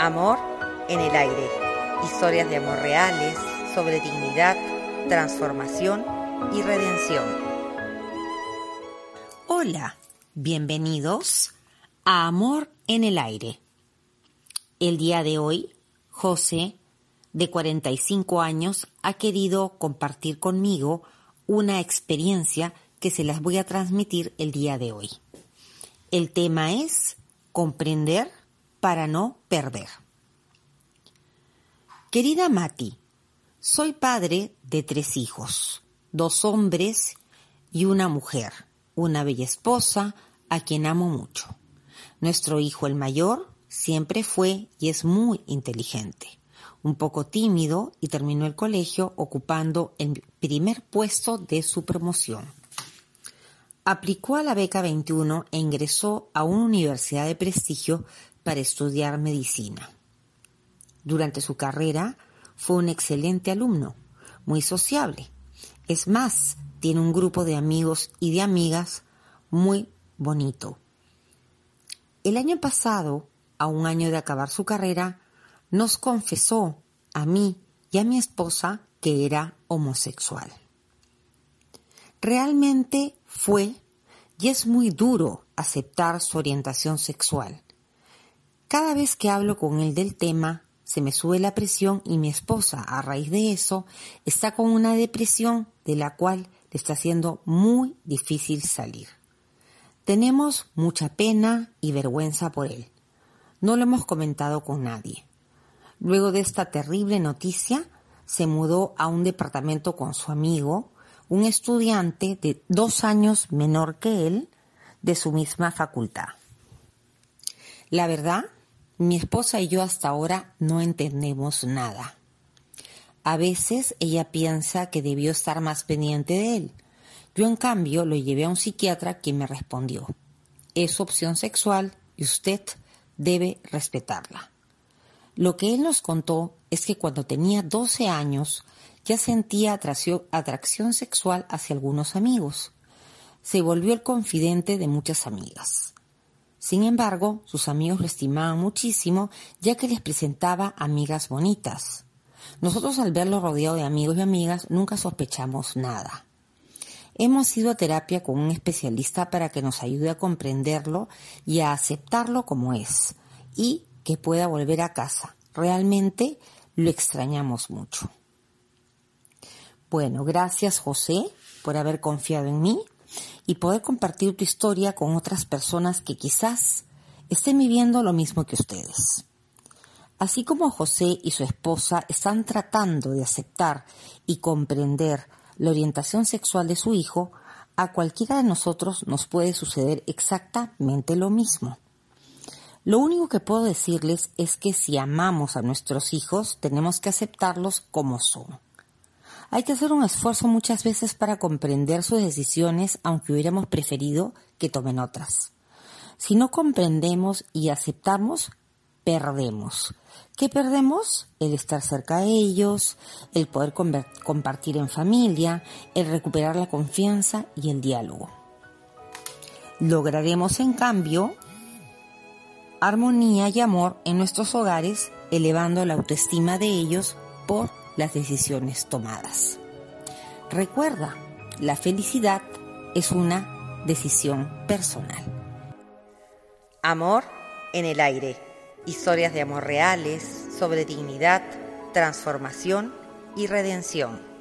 Amor en el aire. Historias de amor reales sobre dignidad, transformación y redención. Hola, bienvenidos a Amor en el aire. El día de hoy, José, de 45 años, ha querido compartir conmigo una experiencia que se las voy a transmitir el día de hoy. El tema es comprender para no perder. Querida Mati, soy padre de 3 hijos, 2 hombres y una mujer, una bella esposa a quien amo mucho. Nuestro hijo el mayor siempre fue y es muy inteligente, un poco tímido y terminó el colegio ocupando el primer puesto de su promoción. Aplicó a la beca 21 e ingresó a una universidad de prestigio para estudiar medicina. Durante su carrera fue un excelente alumno, muy sociable. Es más, tiene un grupo de amigos y de amigas muy bonito. El año pasado, a un año de acabar su carrera, nos confesó a mí y a mi esposa que era homosexual. Realmente fue y es muy duro aceptar su orientación sexual. Cada vez que hablo con él del tema, se me sube la presión y mi esposa, a raíz de eso, está con una depresión de la cual le está haciendo muy difícil salir. Tenemos mucha pena y vergüenza por él. No lo hemos comentado con nadie. Luego de esta terrible noticia, se mudó a un departamento con su amigo, un estudiante de 2 años menor que él, de su misma facultad. La verdad, mi esposa y yo hasta ahora no entendemos nada. A veces ella piensa que debió estar más pendiente de él. Yo, en cambio, lo llevé a un psiquiatra quien me respondió: es su opción sexual y usted debe respetarla. Lo que él nos contó es que cuando tenía 12 años ya sentía atracción sexual hacia algunos amigos. Se volvió el confidente de muchas amigas. Sin embargo, sus amigos lo estimaban muchísimo, ya que les presentaba amigas bonitas. Nosotros, al verlo rodeado de amigos y amigas, nunca sospechamos nada. Hemos ido a terapia con un especialista para que nos ayude a comprenderlo y a aceptarlo como es, y que pueda volver a casa. Realmente lo extrañamos mucho. Bueno, gracias, José, por haber confiado en mí y poder compartir tu historia con otras personas que quizás estén viviendo lo mismo que ustedes. Así como José y su esposa están tratando de aceptar y comprender la orientación sexual de su hijo, a cualquiera de nosotros nos puede suceder exactamente lo mismo. Lo único que puedo decirles es que si amamos a nuestros hijos, tenemos que aceptarlos como son. Hay que hacer un esfuerzo muchas veces para comprender sus decisiones, aunque hubiéramos preferido que tomen otras. Si no comprendemos y aceptamos, perdemos. ¿Qué perdemos? El estar cerca de ellos, el poder compartir en familia, el recuperar la confianza y el diálogo. Lograremos, en cambio, armonía y amor en nuestros hogares, elevando la autoestima de ellos por las decisiones tomadas. Recuerda, la felicidad es una decisión personal. Amor en el aire. Historias de amor reales sobre dignidad, transformación y redención.